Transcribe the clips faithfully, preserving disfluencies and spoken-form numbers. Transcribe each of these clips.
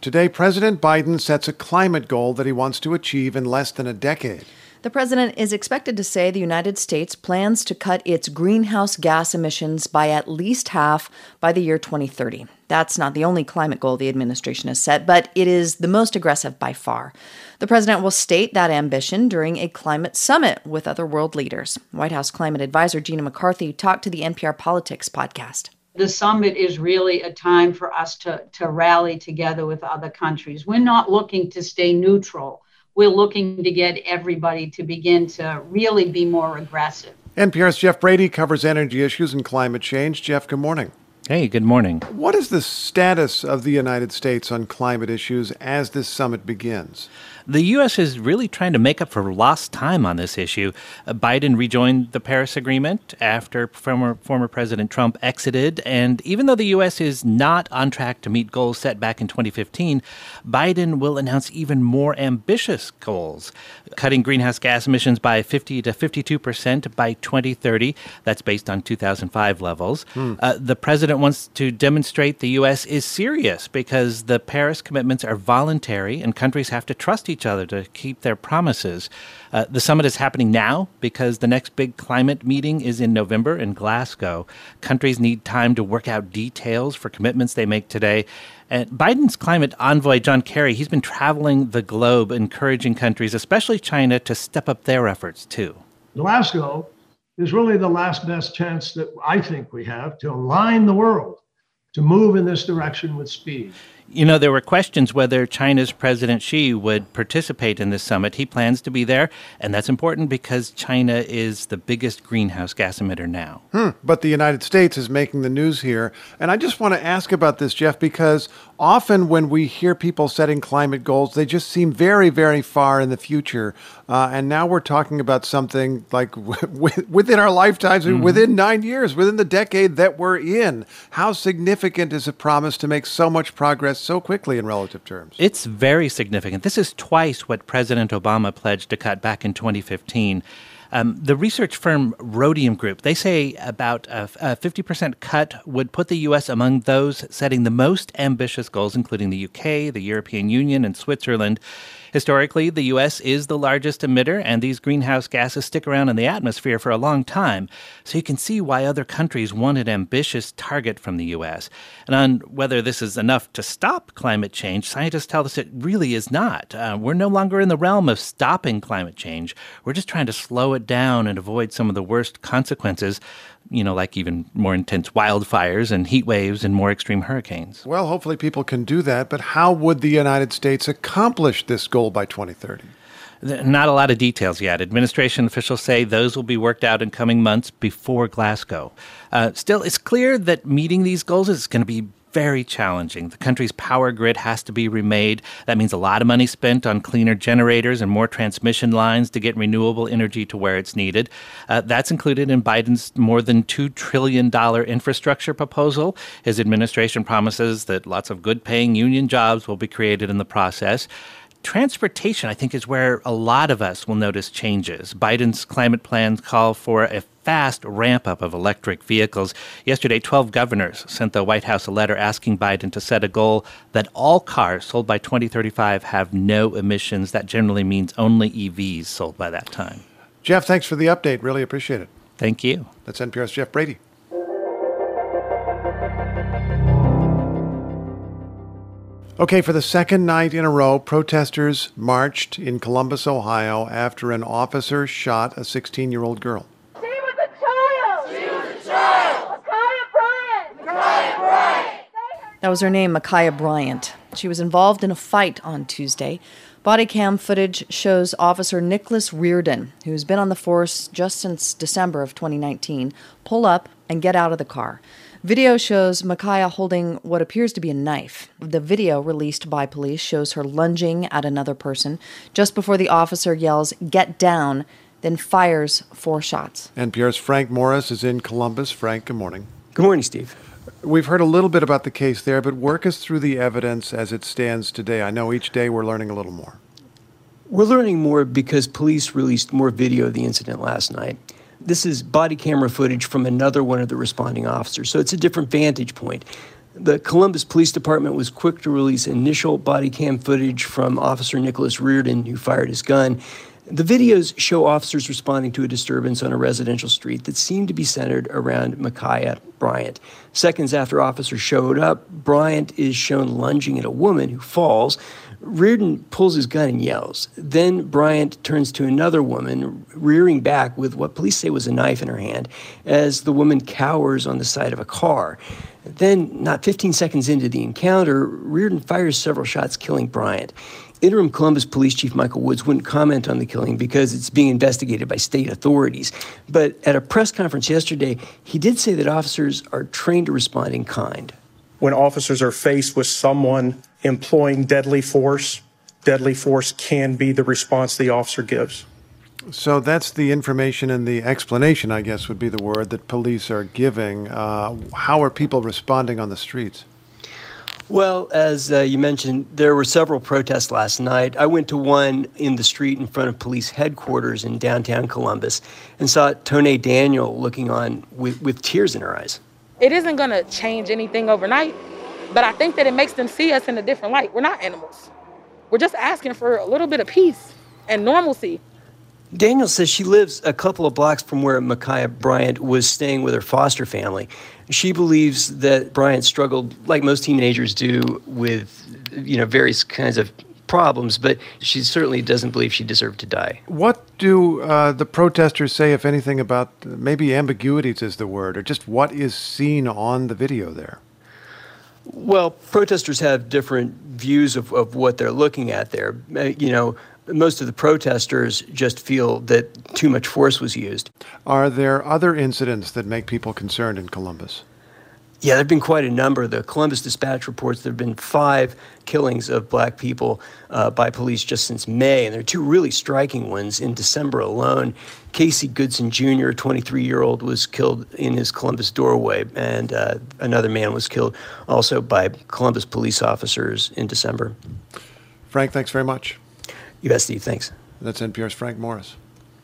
Today, President Biden sets a climate goal that he wants to achieve in less than a decade. The president is expected to say the United States plans to cut its greenhouse gas emissions by at least half by the year twenty thirty. That's not the only climate goal the administration has set, but it is the most aggressive by far. The president will state that ambition during a climate summit with other world leaders. White House climate advisor Gina McCarthy talked to the N P R Politics podcast. The summit is really a time for us to, to rally together with other countries. We're not looking to stay neutral. We're looking to get everybody to begin to really be more aggressive. N P R's Jeff Brady covers energy issues and climate change. Jeff, good morning. Hey, good morning. What is the status of the United States on climate issues as this summit begins? The U S is really trying to make up for lost time on this issue. Uh, Biden rejoined the Paris Agreement after former, former President Trump exited. And even though the U S is not on track to meet goals set back in twenty fifteen, Biden will announce even more ambitious goals, cutting greenhouse gas emissions by fifty to fifty-two percent by twenty thirty. That's based on two thousand five levels. Hmm. Uh, the president wants to demonstrate the U S is serious because the Paris commitments are voluntary and countries have to trust each other to keep their promises. Uh, the summit is happening now because the next big climate meeting is in November in Glasgow. Countries need time to work out details for commitments they make today. And Biden's climate envoy, John Kerry, he's been traveling the globe, encouraging countries, especially China, to step up their efforts, too. Glasgow is really the last best chance that I think we have to align the world to move in this direction with speed. You know, there were questions whether China's President Xi would participate in this summit. He plans to be there, and that's important because China is the biggest greenhouse gas emitter now. Hmm. But the United States is making the news here. And I just want to ask about this, Jeff, because often when we hear people setting climate goals, they just seem very, very far in the future. Uh, and now we're talking about something like w- within our lifetimes, mm-hmm. within nine years, within the decade that we're in. How significant is a promise to make so much progress so quickly in relative terms? It's very significant. This is twice what President Obama pledged to cut back in twenty fifteen. Um, the research firm Rhodium Group, they say about a, a fifty percent cut would put the U S among those setting the most ambitious goals, including the U K, the European Union, and Switzerland. Historically, the U S is the largest emitter, and these greenhouse gases stick around in the atmosphere for a long time. So you can see why other countries want an ambitious target from the U S. And on whether this is enough to stop climate change, scientists tell us it really is not. Uh, we're no longer in the realm of stopping climate change. We're just trying to slow it down and avoid some of the worst consequences, you know, like even more intense wildfires and heat waves and more extreme hurricanes. Well, hopefully people can do that, but how would the United States accomplish this goal by twenty thirty? Not a lot of details yet. Administration officials say those will be worked out in coming months before Glasgow. Uh, still, it's clear that meeting these goals is going to be very challenging. The country's power grid has to be remade. That means a lot of money spent on cleaner generators and more transmission lines to get renewable energy to where it's needed. Uh, that's included in Biden's more than two trillion dollars infrastructure proposal. His administration promises that lots of good-paying union jobs will be created in the process. Transportation, I think, is where a lot of us will notice changes. Biden's climate plans call for a fast ramp-up of electric vehicles. Yesterday, twelve governors sent the White House a letter asking Biden to set a goal that all cars sold by twenty thirty-five have no emissions. That generally means only E Vs sold by that time. Jeff, thanks for the update. Really appreciate it. Thank you. That's N P R's Jeff Brady. Okay, for the second night in a row, protesters marched in Columbus, Ohio, after an officer shot a sixteen-year-old girl. She was a child! She was a child! Ma'Khia Bryant! Ma'Khia Bryant! That was her name, Ma'Khia Bryant. She was involved in a fight on Tuesday. Body cam footage shows Officer Nicholas Reardon, who's been on the force just since December of twenty nineteen, pull up and get out of the car. Video shows Ma'Khia holding what appears to be a knife. The video released by police shows her lunging at another person just before the officer yells, "Get down," then fires four shots. N P R's Frank Morris is in Columbus. Frank, good morning. Good morning, Steve. We've heard a little bit about the case there, but work us through the evidence as it stands today. I know each day we're learning a little more. We're learning more because police released more video of the incident last night. This is body camera footage from another one of the responding officers, so it's a different vantage point. The Columbus Police Department was quick to release initial body cam footage from Officer Nicholas Reardon, who fired his gun. The videos show officers responding to a disturbance on a residential street that seemed to be centered around Ma'Khia Bryant. Seconds after officers showed up, Bryant is shown lunging at a woman who falls. Reardon pulls his gun and yells. Then Bryant turns to another woman, rearing back with what police say was a knife in her hand, as the woman cowers on the side of a car. Then, not fifteen seconds into the encounter, Reardon fires several shots, killing Bryant. Interim Columbus Police Chief Michael Woods wouldn't comment on the killing because it's being investigated by state authorities. But at a press conference yesterday, he did say that officers are trained to respond in kind. When officers are faced with someone employing deadly force, deadly force can be the response the officer gives. So that's the information and the explanation, I guess, would be the word that police are giving. Uh, how are people responding on the streets? Well, as uh, you mentioned, there were several protests last night. I went to one in the street in front of police headquarters in downtown Columbus and saw Tone Daniel looking on with, with tears in her eyes. It isn't going to change anything overnight, but I think that it makes them see us in a different light. We're not animals. We're just asking for a little bit of peace and normalcy. Daniel says she lives a couple of blocks from where Ma'Khia Bryant was staying with her foster family. She believes that Bryant struggled, like most teenagers do, with, you know, various kinds of problems, but she certainly doesn't believe she deserved to die. What do uh, the protesters say, if anything, about maybe ambiguities is the word, or just what is seen on the video there? Well, protesters have different views of, of what they're looking at there. Uh, you know, most of the protesters just feel that too much force was used. Are there other incidents that make people concerned in Columbus? Yeah, there have been quite a number. The Columbus Dispatch reports there have been five killings of black people uh, by police just since May, and there are two really striking ones in December alone. Casey Goodson Junior, a twenty-three-year-old, was killed in his Columbus doorway, and uh, another man was killed also by Columbus police officers in December. Frank, thanks very much. You bet, Steve. Thanks. That's N P R's Frank Morris.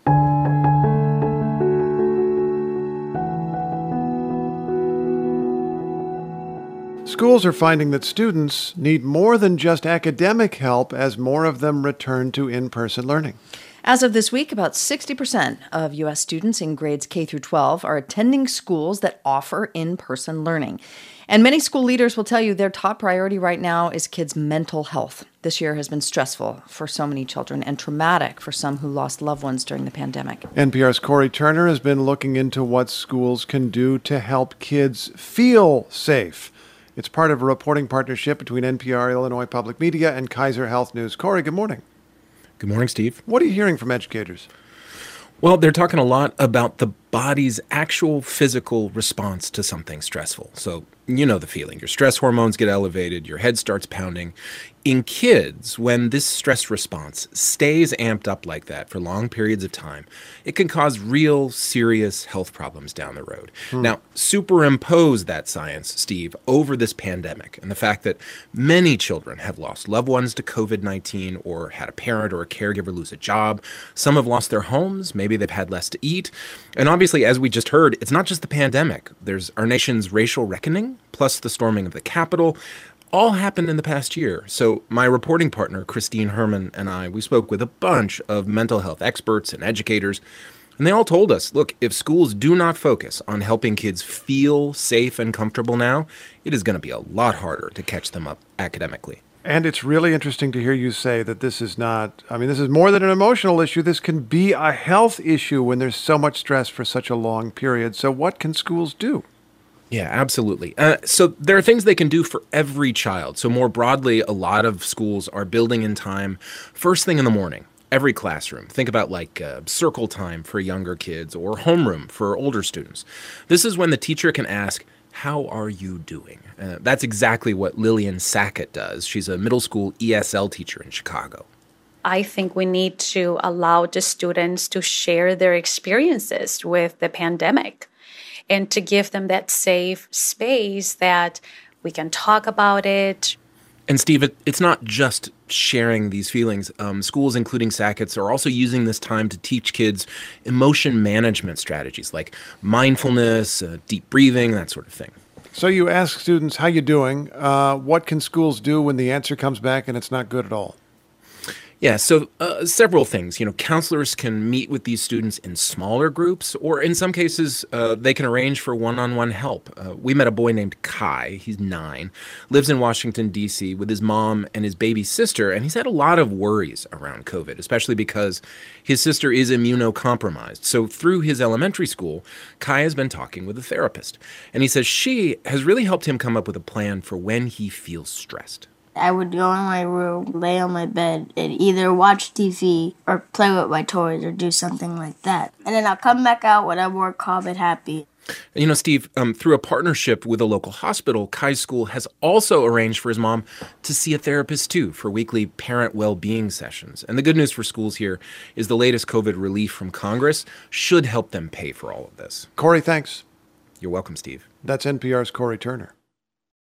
Schools are finding that students need more than just academic help as more of them return to in-person learning. As of this week, about sixty percent of U S students in grades K through twelve are attending schools that offer in-person learning. And many school leaders will tell you their top priority right now is kids' mental health. This year has been stressful for so many children and traumatic for some who lost loved ones during the pandemic. N P R's Corey Turner has been looking into what schools can do to help kids feel safe. It's part of a reporting partnership between N P R, Illinois Public Media, and Kaiser Health News. Corey, good morning. Good morning, Steve. What are you hearing from educators? Well, they're talking a lot about the body's actual physical response to something stressful. So, you know the feeling. Your stress hormones get elevated, your head starts pounding. In kids, when this stress response stays amped up like that for long periods of time, it can cause real serious health problems down the road. Hmm. Now, superimpose that science, Steve, over this pandemic and the fact that many children have lost loved ones to covid nineteen or had a parent or a caregiver lose a job. Some have lost their homes. Maybe they've had less to eat. And obviously, as we just heard, it's not just the pandemic. There's our nation's racial reckoning, plus the storming of the Capitol. All happened in the past year. So my reporting partner, Christine Herman, and I, we spoke with a bunch of mental health experts and educators, and they all told us, look, if schools do not focus on helping kids feel safe and comfortable now, it is going to be a lot harder to catch them up academically. And it's really interesting to hear you say that this is not, I mean, this is more than an emotional issue. This can be a health issue when there's so much stress for such a long period. So what can schools do? Yeah, absolutely. Uh, so there are things they can do for every child. So more broadly, a lot of schools are building in time first thing in the morning, every classroom. Think about like uh, circle time for younger kids or homeroom for older students. This is when the teacher can ask, how are you doing? Uh, that's exactly what Lillian Sackett does. She's a middle school E S L teacher in Chicago. I think we need to allow the students to share their experiences with the pandemic, and to give them that safe space that we can talk about it. And Steve, it, it's not just sharing these feelings. Um, schools, including Sackett's, are also using this time to teach kids emotion management strategies like mindfulness, uh, deep breathing, that sort of thing. So you ask students, how you doing? Uh, what can schools do when the answer comes back and it's not good at all? Yeah, so uh, several things. You know, counselors can meet with these students in smaller groups, or in some cases, uh, they can arrange for one-on-one help. Uh, we met a boy named Kai. He's nine, lives in Washington, D C with his mom and his baby sister, and he's had a lot of worries around COVID, especially because his sister is immunocompromised. So through his elementary school, Kai has been talking with a therapist, and he says she has really helped him come up with a plan for when he feels stressed. I would go in my room, lay on my bed, and either watch T V or play with my toys or do something like that. And then I'll come back out when I'm more calm and happy. You know, Steve, um, through a partnership with a local hospital, Kai's school has also arranged for his mom to see a therapist, too, for weekly parent well-being sessions. And the good news for schools here is the latest COVID relief from Congress should help them pay for all of this. Corey, thanks. You're welcome, Steve. That's N P R's Corey Turner.